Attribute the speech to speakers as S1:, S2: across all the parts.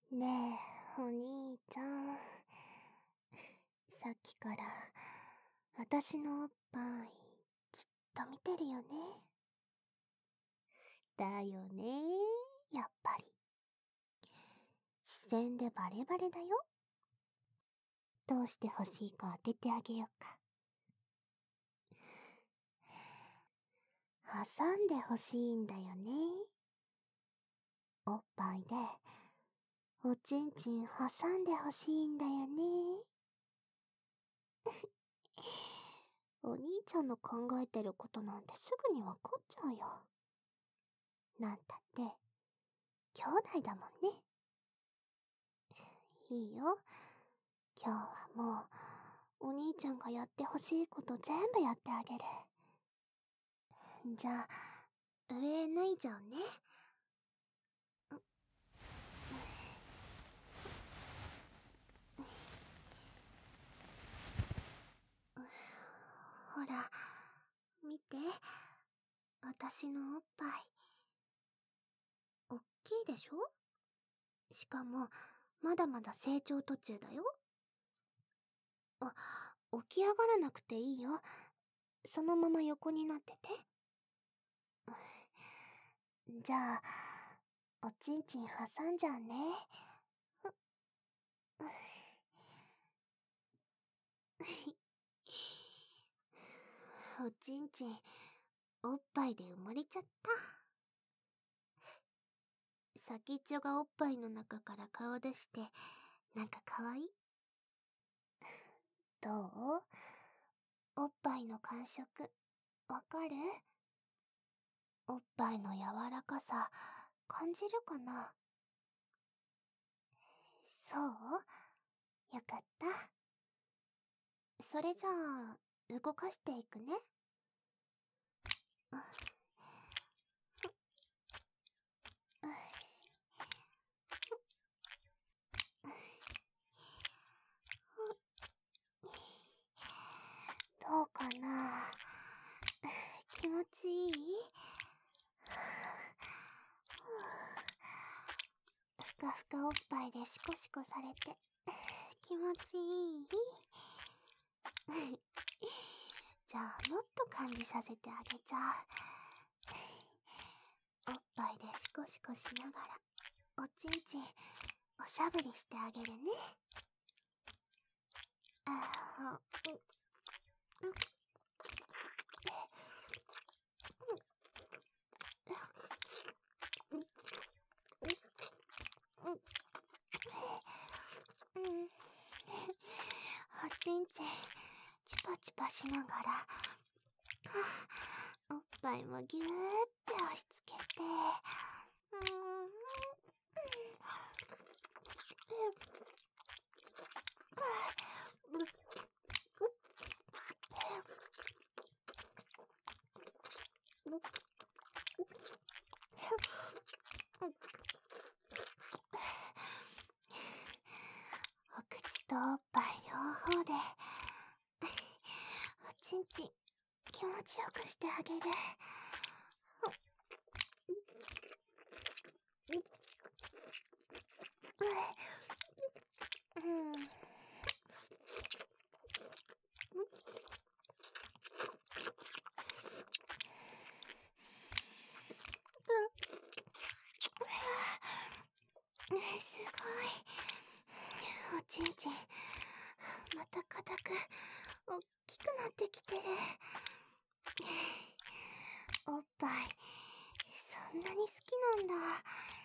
S1: ねえ、お兄ちゃん。さっきから、私のおっぱい、ずっと見てるよね。だよね、やっぱり。視線でバレバレだよ。どうして欲しいか当ててあげようか。挟んで欲しいんだよね。おっぱいで、おちんちん挟んで欲しいんだよね。お兄ちゃんの考えてることなんてすぐにわかっちゃうよ。なんたって、兄弟だもんね。いいよ。今日はもう、お兄ちゃんがやってほしいこと全部やってあげる。じゃあ、上脱いじゃうね。ほら、見て。私のおっぱい。おっきいでしょ？しかも、まだまだ成長途中だよ。あ、起き上がらなくていいよ。そのまま横になってて。じゃあ、おちんちん挟んじゃうね。おちんちん、おっぱいで埋もれちゃった。先っちょがおっぱいの中から顔出して、なんかかわいい？どう？おっぱいの感触、わかる？おっぱいの柔らかさ、感じるかな？そう？よかった。それじゃあ、動かしていくね。どうかな？気持ちいい？ふかふかおっぱいでシコシコされて気持ちいい？じゃあもっと感じさせてあげちゃう。おっぱいでシコシコしながらおちんちんおしゃぶりしてあげるね。おちんちんチパチパしながらおっぱいもぎゅーって押し付けてお口とおっぱい両方でおちんちん気持ちよくしてあげる。すごい。おちんちんまた硬くおっきくなってきてる。おっぱいそんなに好きなんだ。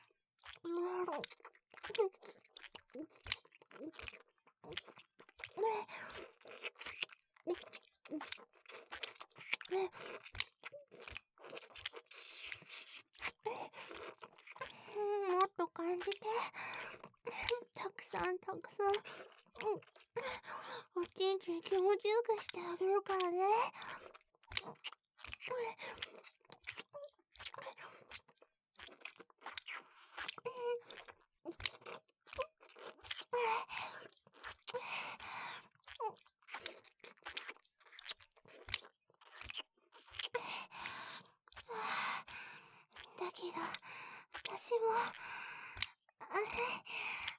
S1: もっと感じて。たくさんたくさん。おちんちん気持ちよくしてあげるからね。だけど、私も、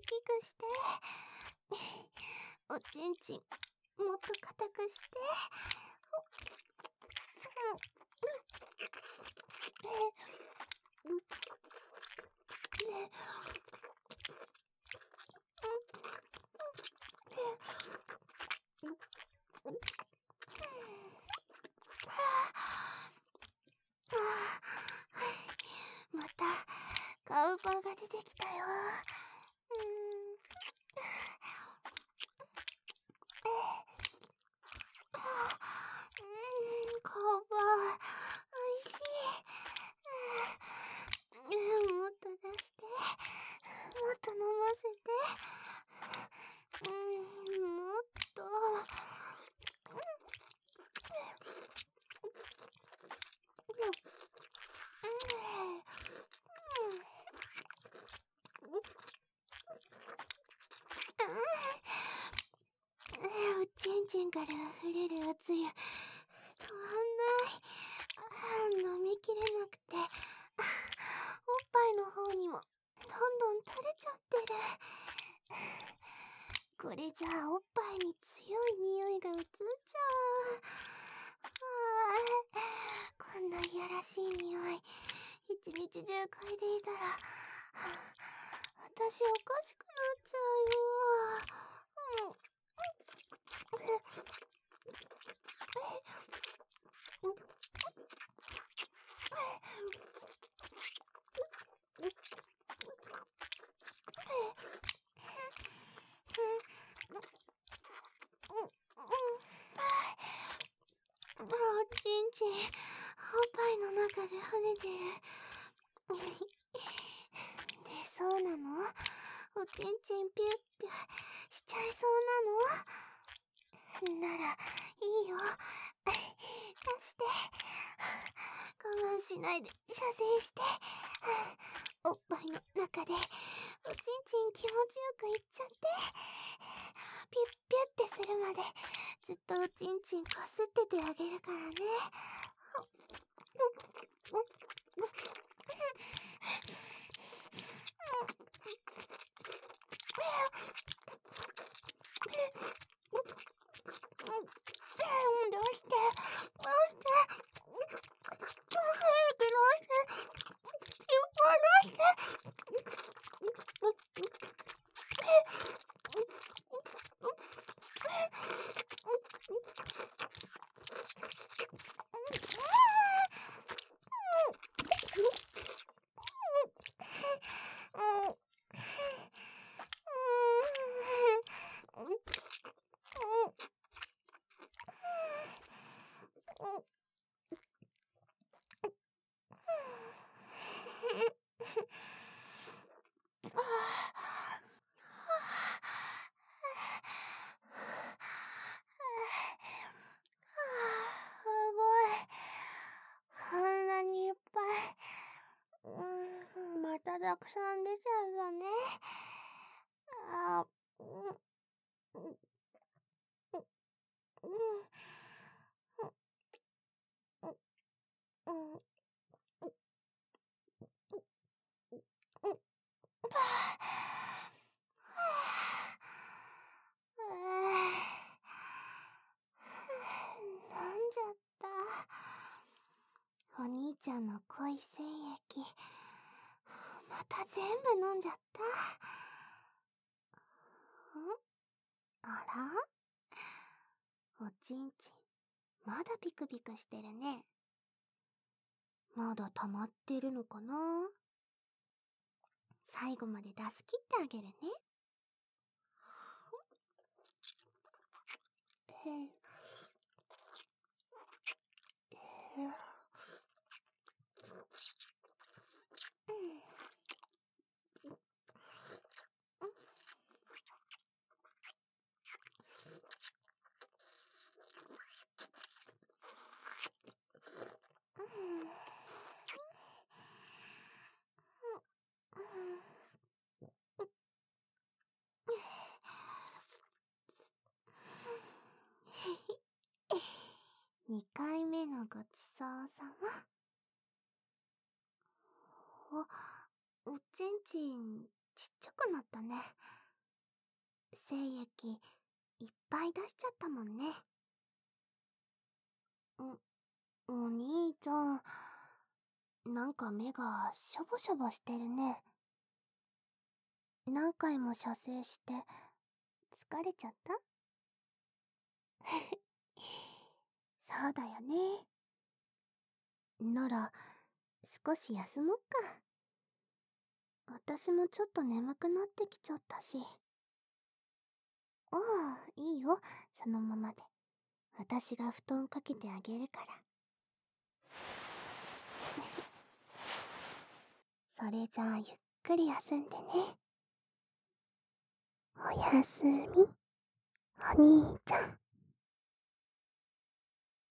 S1: きくして。おちんちん、もっと硬くして。またカウパーが出てきたよ。カウパーおいしい。もっと出して、もっと飲ませて。もっと。おちんちんから溢れるおつゆ止まんない。飲みきれなくて、おっぱいの方にもどんどん垂れちゃってる。これじゃあおっぱいに強い匂いが移っちゃう。こんないやらしい匂い一日中嗅いでいたら私おかしくなっちゃうよ。おちんちん、おっぱいの中で跳ねてる。出そうなの？おちんちんピュッピュしちゃいそうなの？なら、いいよ。出して。我慢しないで射精して。おっぱいの中で、おちんちん気持ちよくいっちゃって。ピュッピュってするまで、ずっとおちんちんこすっててあげるからね。どうしてどうして早くどうしていっぱいどうしてすごい。こんなにいっぱい。またたくさん出ちゃったね。あ、うん、うん、うん、飲んじゃった。お兄ちゃんの濃い精液、また全部飲んじゃった。あら？おちんちん、まだピクピクしてるね。まだ溜まってるのかな？最後まで出し切ってあげるね。2回目のごちそうさま。おちんちんちっちゃくなったね。 精液いっぱい出しちゃったもんね。お兄ちゃん、なんか目がしょぼしょぼしてるね。何回も射精して疲れちゃった？そうだよね。なら、少し休もっか。私もちょっと眠くなってきちゃったし。ああ、いいよ、そのままで。私が布団かけてあげるから。それじゃあゆっくり休んでね。おやすみ、お兄ちゃん。